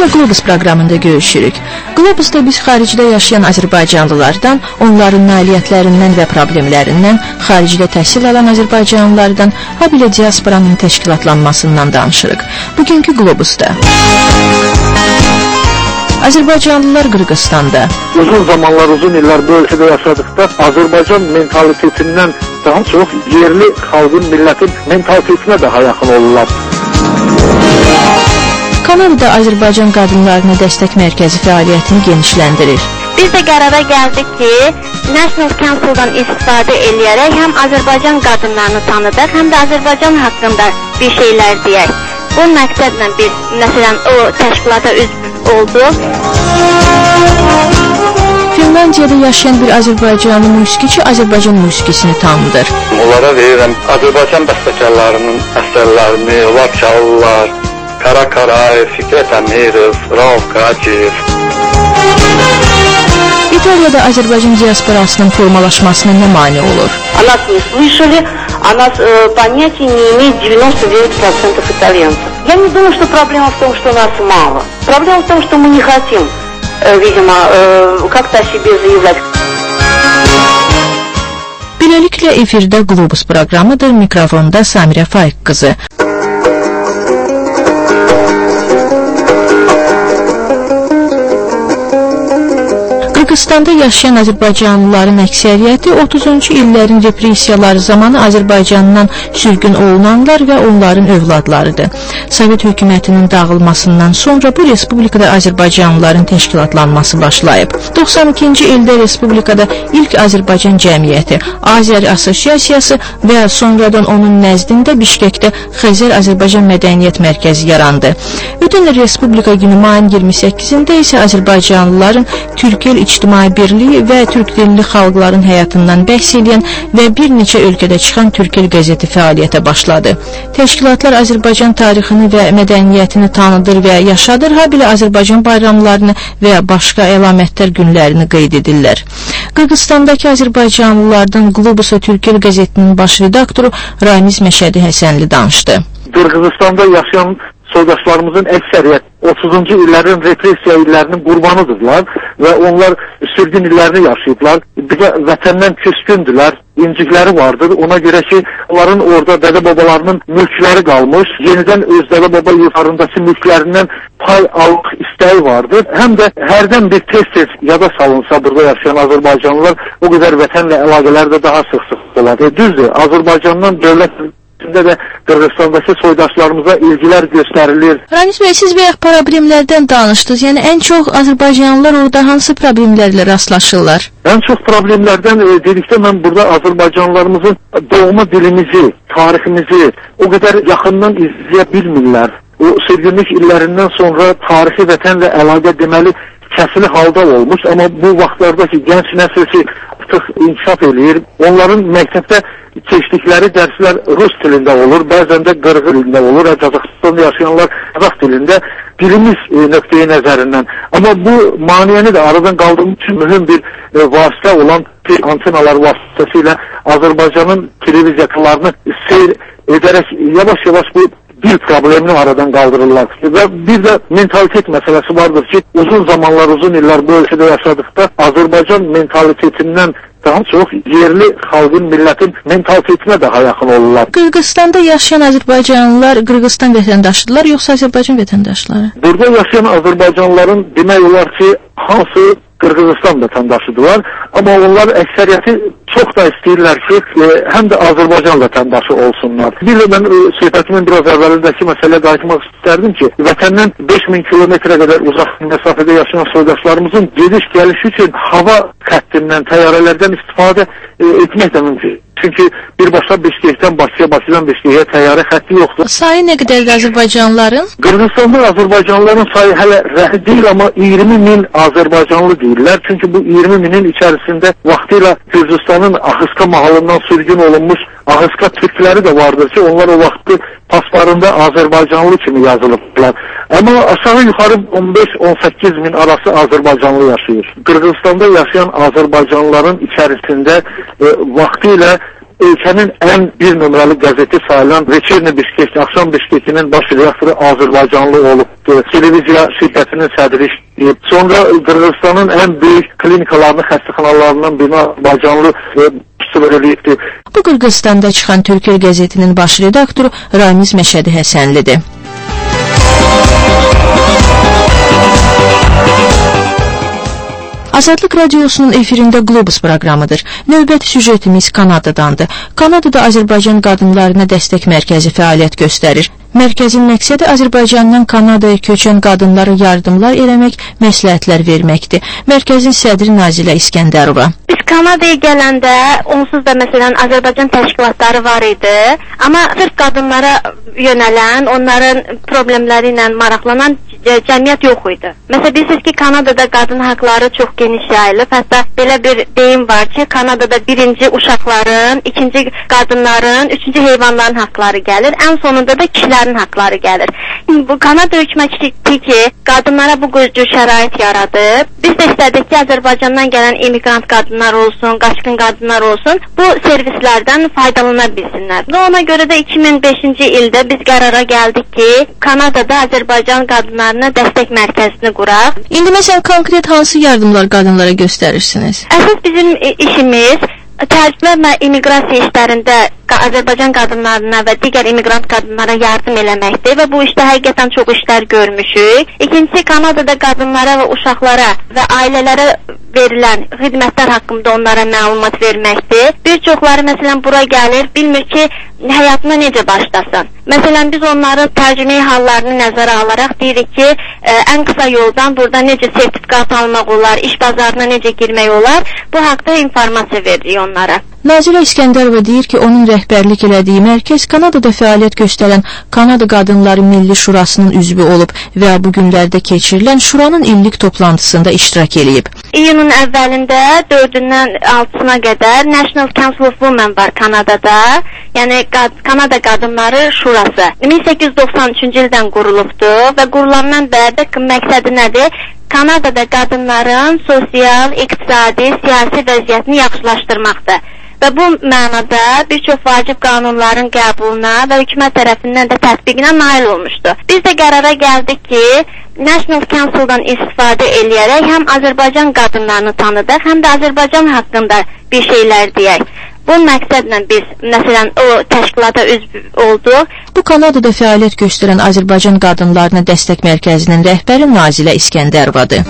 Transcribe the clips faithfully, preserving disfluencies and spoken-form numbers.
Salamla Qlobus proqramında görüşürük. Qlobusda biz xaricdə yaşayan Azərbaycanlılardan, onların nailiyyətlərindən və problemlərindən, xaricdə təhsil alan Azərbaycanlılardan, ha belə diasporanın təşkilatlanmasından danışırıq. Bugünkü Qlobusda Azərbaycanlılar Qırğızstanda. Uzun zamanlar, uzun illər bu ölkədə yaşadıqda Azərbaycan mentalitetindən daha çox yerli xalqın, millətin mentalitetinə daha yaxın olurlar. Kanadada Azərbaycan qadınlarına dəstək mərkəzi fəaliyyətini genişləndirir. Biz də qərara gəldik ki, National Council-dan istifadə eləyərək həm Azərbaycan qadınlarını tanıdıq, həm də Azərbaycan haqqında bir şeylər deyək. Bu məqsədlə biz, məsələn, o təşkilata üzv olduq. Finlandiyada yaşayan bir Azərbaycanlı musiqiçi Azərbaycan musiqisini tanıdır. Onlara verirəm Azərbaycan bəstəkarlarının əsərlərini, onlar çalırlar. Kara Karayev, Fikrət Əmirov, Rauf Qaciyev. İtaliyada Azərbaycan diasporasının formalaşmasına nə mane olur? О нас не слышали, о нас э, понятия не имеет девяносто девять процентов итальянцев. Я не думаю, что проблема в том, что нас мало. Проблема в том, что мы не хотим, э, видимо, э, как-то о себе заявлять. Beləliklə efirdə Qlobus proqramıdır, mikrofonda Samirə Faiq qızı. Qırğızstanda yaşayan Azərbaycanlıların əksəriyyəti otuzuncu illərin repressiyaları zamanı Azərbaycandan sürgün olunanlar və onların övladlarıdır. Sovet hökumətinin dağılmasından sonra bu respublikada Azərbaycanlıların təşkilatlanması başlayıb. doxsan ikinci ildə respublikada ilk Azərbaycan cəmiyyəti, Azəri Assosiasiyası və sonradan onun nəzdində Bişkekdə Xəzər Azərbaycan Mədəniyyət Mərkəzi yarandı. Ötən il Respublika günü mayın iyirmi səkkizində isə Azərbaycanlıların Türkiyə İctimai Birliyi və Türk dilli xalqların həyatından bəhs edən və bir neçə ölkədə çıxan Türkiyə qəzeti fəaliyyətə başladı. Təşkilatlar Azərbaycan tarixini və mədəniyyətini tanıdır və yaşadır, ha belə Azərbaycan bayramlarını və başqa əlamətlər günlərini qeyd edirlər. Qırğızstandakı Azərbaycanlılardan Qlobusa Türkiyə qəzetinin baş redaktoru Ramiz Məşədi Həsənli danışdı. Qırğızstanda yaşayan soydaşlarımızın əksəriyyət otuzuncu illərin repressiya illərinin qurbanıdırlar və onlar sürgün illərini yaşayıblar. Bir də vətəndən küskündülər, incikləri vardır. Ona görə ki, onların orada dədə-babalarının mülkləri qalmış, yenidən öz dədə-baba yurtlarındakı mülklərindən pay almaq istəyi vardır. Həm də hərdən bir tez-tez yada salınsa burada yaşayan Azərbaycanlılar o qədər vətənlə əlaqələri də daha sıx-sıx olar. E, düzdür, Azərbaycandan dövlət də Qırğızstandakı soydaşlarımıza ilgilər göstərilir. Ramiz bəy, siz bayaq problemlərdən danışdınız. Yəni ən çox Azərbaycanlılar orada hansı problemlərlə rastlaşırlar? Ən çox problemlərdən e, dedikdə mən burada Azərbaycanlılarımızın doğma dilimizi, tariximizi o qədər yaxından izləyə bilmirlər. O sürgünlük illərindən sonra tarixi vətənlə əlaqə deməli kəsili halda olmuş, amma bu vaxtlardakı gənc nəsil ki artıq inkişaf eləyir. Onların məktəbdə keçdikləri dərslər rus dilində olur, bəzən də qırğız dilində olur, Qazaxıstanda yaşayanlar Qazax dilində, dilimiz e, nöqteyi nəzərindən. Amma bu maniyəni də aradan qaldırmaq üçün mühüm bir e, vasitə olan antenalar vasitəsilə Azərbaycanın televiziyalarını seyr edərək yavaş-yavaş bu dil problemini aradan qaldırırlar. Və bir də mentalitet məsələsi vardır ki, uzun zamanlar, uzun illər bu ölkədə yaşadıqda Azərbaycan mentalitetindən daha çox yerli xalqın, millətin mentalitetinə daha yaxın olurlar. Qırğızstanda yaşayan Azərbaycanlılar Qırğızstan vətəndaşıdırlar, yoxsa Azərbaycan vətəndaşları? Burada yaşayan Azərbaycanlıların demək olar ki, hansı Qırğızstan vətəndaşıdırlar, amma onlar əksəriyyəti çox da istəyirlər ki, e, həm də Azərbaycan vətəndaşı olsunlar. Bir də mən e, söhbətimin biraz əvvəlindəki məsələyə qayıtmaq istərdim ki, vətəndən beş min kilometrə qədər uzaq məsafədə yaşayan soydaşlarımızın gediş-gəliş üçün hava xəttindən, təyyarələrdən istifadə e, etmək də mümkün. Çünki birbaşa Bişkekdən Bakıya, Bakıdan Bişkeyə təyyarə xətti yoxdur. Sayı nə qədərdir Azərbaycanlıların? Qırğızstanda Azərbaycanlıların sayı hələ rəhi deyil, amma iyirmi min Azərbaycanlı deyirlər. Çünki bu iyirmi minin içərisində vaxtilə Gürcüstanın Axıska mahalından sürgün olunmuş Axıska türkləri də vardır ki, onlar o vaxtı paslarında Azərbaycanlı kimi yazılıblar. Amma aşağı yuxarı on beş on səkkiz min arası Azərbaycanlı yaşayır. Qırğızstanda yaşayan Azərbaycanlıların içərisində e, vaxtilə ölkənin ən bir nömrəli qəzeti sayılan Veçerni Bişkek, Axşam Bişkekinin baş redaktoru Azərbaycanlı olubdu. Televiziya şirkətinin sədri işləyib. Sonra Qırğızstanın ən böyük klinikalarının, xəstəxanalarından birini Azərbaycanlı eləyibdi. Bu Qırğızstanda çıxan Türkiyə qəzetinin baş redaktoru Ramiz Məşədi Həsənlidir. Azadlıq Radiosunun efirində Globus proqramıdır. Növbəti süjetimiz Kanadadandır. Kanadada Azərbaycan qadınlarına dəstək mərkəzi fəaliyyət göstərir. Mərkəzin məqsədi Azərbaycandan Kanadaya köçən qadınlara yardımlar eləmək, məsləhətlər verməkdir. Mərkəzin sədri Nazilə İskəndərova. Biz Kanadaya gələndə onsuz da məsələn Azərbaycan təşkilatları var idi, amma sırf qadınlara yönələn, onların problemləri ilə maraqlanan cəmiyyət yox idi. Məsələn, bilirsiniz ki, Kanadada qadın haqları çox geniş yayılıb. Hətta belə bir deyim var ki, Kanadada birinci uşaqların, ikinci qadınların, üçüncü heyvanların haqları gəlir, ən sonunda da kişilərin haqları gəlir. Bu Kanada hökuməti ki, qadınlara bu cür şərait yaradıb. Biz də istədik ki, Azərbaycandan gələn immigrant qadınlar olsun, qaçqın qadınlar olsun, bu servislərdən faydalana bilsinlər. Və ona görə də iki min beşinci ildə biz qərara gəldik ki, Kanadada Azərbaycan qadınlarına dəstək mərkəzini quraq. İndi məsələn konkret hansı yardımlar qadınlara göstərirsiniz? Əsas bizim işimiz tərcümə və immiqrasiya işlərində Azərbaycan qadınlarına və digər immiqrant qadınlara yardım eləməkdir və bu işdə həqiqətən çox işlər görmüşük. İkincisi, Kanadada qadınlara və uşaqlara və ailələrə verilən xidmətlər haqqında onlara məlumat verməkdir. Bir çoxları məsələn bura gəlir, bilmir ki, həyatına necə başlasın. Məsələn, biz onların tərcümeyi hallarını nəzərə alaraq deyirik ki, ə, ən qısa yoldan burada necə sertifikat almaq olar, iş bazarına necə girmək olar, bu haqda informasiya veririk onlara. Nazilə İskəndərova deyir ki, onun rəhbərlik elədiyi mərkəz Kanadada fəaliyyət göstərən Kanada Qadınları Milli Şurasının üzvü olub və bu günlərdə keçirilən Şuranın illik toplantısında iştirak eləyib. İyunun əvvəlində dördündən altısına qədər National Council of Women var Kanadada, yəni Qad Kanada Qadınları Şurası. min səkkiz yüz doxsan üçüncü ildən qurulubdur və qurulandan bəri də məqsədi nədir? Kanadada qadınların sosial, iqtisadi, siyasi vəziyyətini yaxşılaşdırmaqdır. Və bu mənada bir çox vacib qanunların qəbuluna və hökumət tərəfindən də tətbiqinə nail olmuşdu. Biz də qərara gəldik ki, National Council-dan istifadə eləyərək həm Azərbaycan qadınlarını tanıdıq, həm də Azərbaycan haqqında bir şeylər deyək. Bu məqsədlə biz, məsələn, o təşkilata üzv olduq. Bu Kanadada fəaliyyət göstərən Azərbaycan qadınlarına dəstək mərkəzinin rəhbəri Nazilə İskəndərovadır.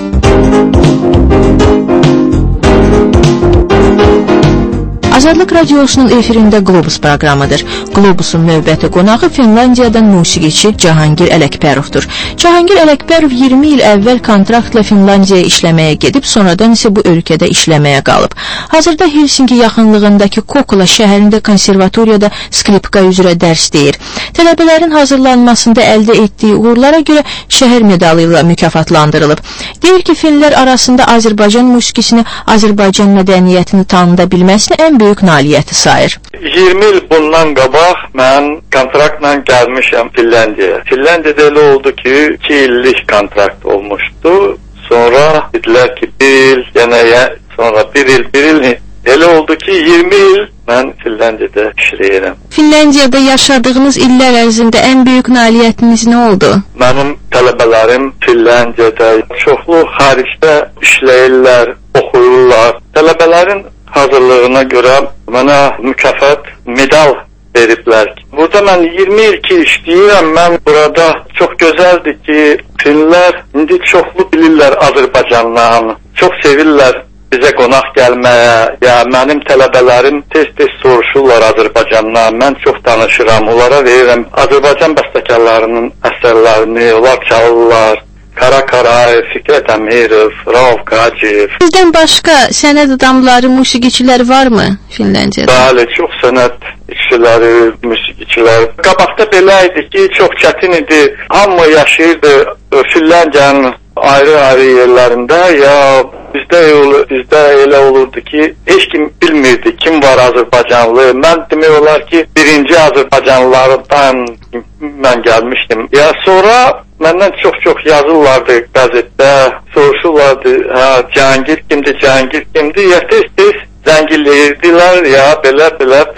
Azadlıq Radiosunun efirində Globus proqramıdır. Globusun növbəti qonağı Finlandiyadan musiqiçi Cahangir Ələkbərovdur. Cahangir Ələkbərov iyirmi il əvvəl kontraktla Finlandiyaya işləməyə gedib, sonradan isə bu ölkədə işləməyə qalıb. Hazırda Helsinki yaxınlığındakı Kokkola şəhərində konservatoriyada skripka üzrə dərs deyir. Tələbələrin hazırlanmasında əldə etdiyi uğurlara görə şəhər medalı ilə mükafatlandırılıb. Deyir ki, finlər arasında Azərbaycan musiqisini, Azərbaycan mədəniyyətini tanıda bilməsini ən böyük nailiyyəti sayır. iyirmi il bundan qabaq mən kontraktla gəlmişəm Finlandiyaya. Finlandiyada elə oldu ki, iki illik kontrakt olmuşdu. Sonra dedilər ki, bir il, yenə sonra bir il, bir il. Elə oldu ki, iyirmi il mən Finlandiyada işləyirəm. Finlandiyada yaşadığınız illər ərzində ən böyük nailiyyətiniz nə oldu? Mənim tələbələrim Finlandiyada çoxlu xaricdə işləyirlər, oxuyurlar. Tələbələrin hazırlığına görə mənə mükafat medal veriblər. Burada mən iyirmi il ki işləyirəm. Mən burada çox gözəldir ki, finlər indi çoxlu bilirlər Azərbaycandan. Çox sevirlər bizə qonaq gəlməyə. Ya mənim tələbələrim tez-tez soruşurlar Azərbaycandan. Mən çox danışıram. Onlara verirəm Azərbaycan bəstəkarlarının əsərlərini, onlar çalırlar. Kara Karayev, Fikrət Əmirov, Rauf Qaciyev. Sizdən başqa sənət adamları, musiqiçilər varmı Finlandiyada? Bəli, çox sənət işçiləri, musiqiçilər. Qabaqda belə idi ki, çox çətin idi. Hamı yaşayırdı Finlandiyanın ayrı-ayrı yerlərində. Ya bizdə bizdə elə olurdu ki, heç kim bilmirdi kim var Azərbaycanlı. Mən demək olar ki, birinci Azərbaycanlılardan mən gəlmişdim. Ya sonra məndən çox-çox yazırlardı qəzetdə, soruşurlardı, hə, Cahangir kimdir, Cahangir kimdir, ya tez-tez zəngiləyirdilər, ya belə-belə biz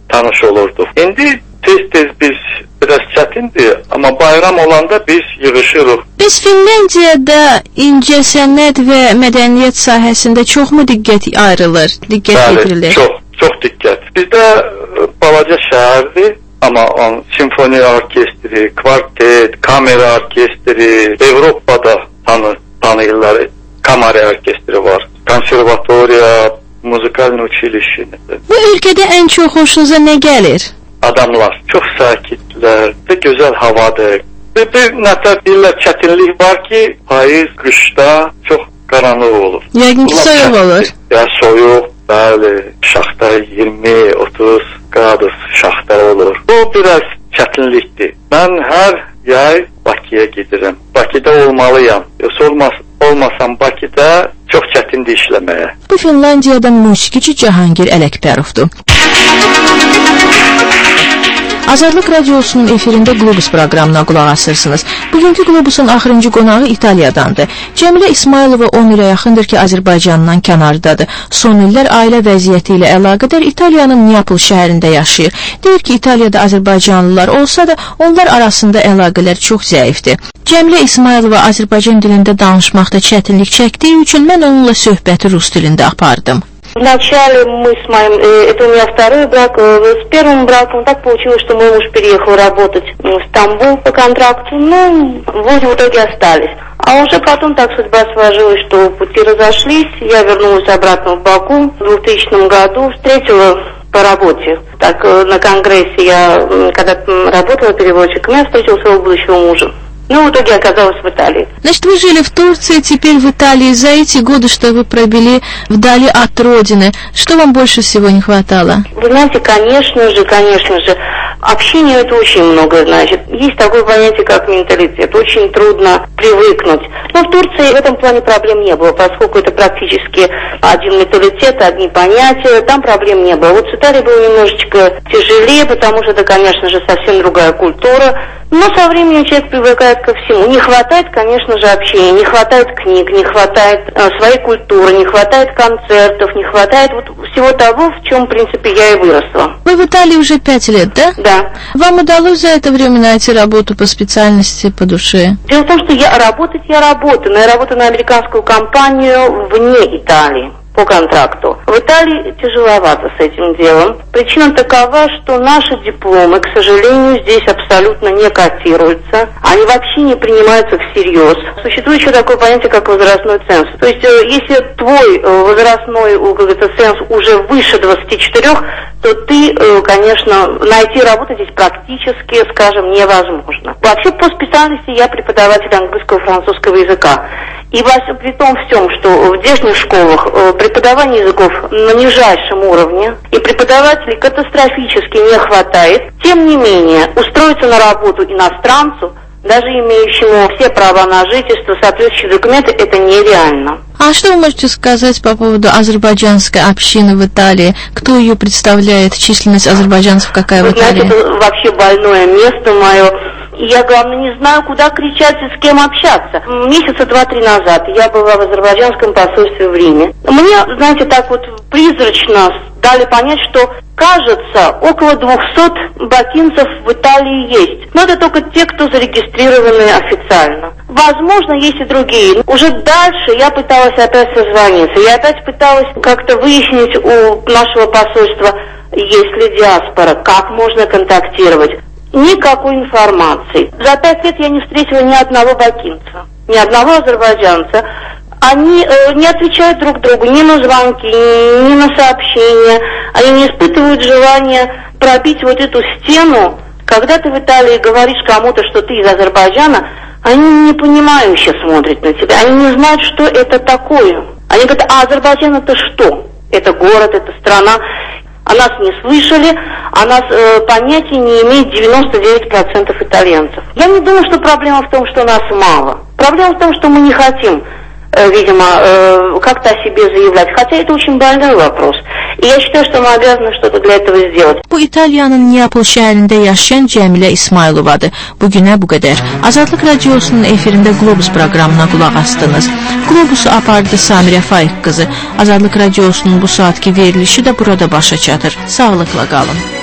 tanış olurduq. İndi tez-tez biz biraz çətindir, amma bayram olanda biz yığışırıq. Biz Finlandiyada incəsənət və mədəniyyət sahəsində çoxmu diqqət ayrılır, diqqət Bəli, yetirilir? çox, çox diqqət. Bizdə balaca şəhərdir, amma on simfoniya orkestri, kvartet, kamera orkestri, Avropada tanı, tanıyırlar, kamera orkestri var, konservatoriya, muzikal училище. Bu ölkədə ən çox xoşunuza nə gəlir? Adamlar çox sakitlər və gözəl havadır. Bir, bir nəfər deyirlər çətinlik var ki, payız, qışda çox qaranlıq olur. Yəqin ki, soyuq olur. Ya soyuq, bəli, şaxta iyirmi otuz qradus şaxta olur. Bu biraz çətinlikdir. Mən hər yay Bakıya gedirəm. Bakıda olmalıyam. Yoxsa olmaz, olmasam Bakıda çox çətindir işləməyə. Bu Finlandiyadan musiqiçi Cahangir Ələkbərovdur. Azadlıq Radiosunun efirində Globus proqramına qulaq asırsınız. Bugünkü Globusun axırıncı qonağı İtaliyadandır. Cəmilə İsmailova on ilə yaxındır ki, Azərbaycandan kənardadır. Son illər ailə vəziyyəti ilə əlaqədar İtaliyanın Neapol şəhərində yaşayır. Deyir ki, İtaliyada Azərbaycanlılar olsa da onlar arasında əlaqələr çox zəifdir. Cəmilə İsmailova Azərbaycan dilində danışmaqda çətinlik çəkdiyi üçün mən onunla söhbəti rus dilində apardım. Вначале мы с моим, э, это у меня второй брак, э, с первым браком так получилось, что мой муж переехал работать в Стамбул по контракту, ну, вроде в итоге остались. А уже потом так судьба сложилась, что пути разошлись, я вернулась обратно в Баку в двухтысячном году, встретила по работе. Так, э, на конгрессе я, когда работала переводчиком, я встретила своего будущего мужа. Ну, в итоге оказалась в Италии. Значит, вы жили в Турции, теперь в Италии. За эти годы, что вы провели вдали от родины, что вам больше всего не хватало? Вы знаете, конечно же, конечно же, общение это очень много значит. Есть такое понятие, как менталитет. Очень трудно привыкнуть. Но в Турции в этом плане проблем не было, поскольку это практически один менталитет, одни понятия, там проблем не было. Вот с Италией было немножечко тяжелее, потому что это, конечно же, совсем другая культура. Но со временем человек привыкает ко всему. Не хватает, конечно же, общения, не хватает книг, не хватает э, своей культуры, не хватает концертов, не хватает вот всего того, в чем, в принципе, я и выросла. Вы в Италии уже пять лет, да? Да. Вам удалось за это время найти работу по специальности, по душе? Дело в том, что я работать я работаю, но я работаю на американскую компанию вне Италии. По контракту. В Италии тяжеловато с этим делом. Причина такова, что наши дипломы, к сожалению, здесь абсолютно не котируются. Они вообще не принимаются всерьез. Существует еще такое понятие, как возрастной ценз. То есть, если твой возрастной, как говорится, ценз уже выше двадцати четырёх, то ты, конечно, найти работу здесь практически, скажем, невозможно. Вообще, по специальности я преподаватель английского и французского языка. И при том всем, что в здешних школах преподавание языков на нижайшем уровне, и преподавателей катастрофически не хватает, тем не менее, устроиться на работу иностранцу, даже имеющему все права на жительство, соответствующие документы, это нереально. А что вы можете сказать по поводу азербайджанской общины в Италии? Кто ее представляет? Численность азербайджанцев какая Вы в Италии? знаете, это вообще больное место мое. И я, главное, не знаю, куда кричать и с кем общаться. Месяца два-три назад я была в азербайджанском посольстве в Риме. Мне, знаете, так вот призрачно дали понять, что, кажется, около двухсот бакинцев в Италии есть. Но это только те, кто зарегистрированы официально. Возможно, есть и другие. Уже дальше я пыталась опять созвониться. Я опять пыталась как-то выяснить у нашего посольства, есть ли диаспора, как можно контактировать. Никакой информации. За пять лет я не встретила ни одного бакинца, ни одного азербайджанца. Они э, не отвечают друг другу ни на звонки, ни, ни на сообщения. Они не испытывают желания пробить вот эту стену. Когда ты в Италии говоришь кому-то, что ты из Азербайджана, они непонимающе смотрят на тебя. Они не знают, что это такое. Они говорят, а Азербайджан это что? Это город, это страна. О нас не слышали, о нас э, понятия не имеет девяносто девять процентов итальянцев. Я не думаю, что проблема в том, что нас мало. Проблема в том, что мы не хотим, э, видимо, э, как-то о себе заявлять. Хотя это очень больной вопрос. И я считаю, что мы обязаны что-то для этого сделать. Bu İtalyanın Neapol şəhərində yaşayan Cəmilə İsmailovadır. Bugünə bu qədər. Azadlıq Radiosunun efirində Globus proqramına qulaq astınız. Globusu apardı Samirə Faiq qızı. Azadlıq Radiosunun bu saatki verilişi də burada başa çatır. Sağlıqla qalın.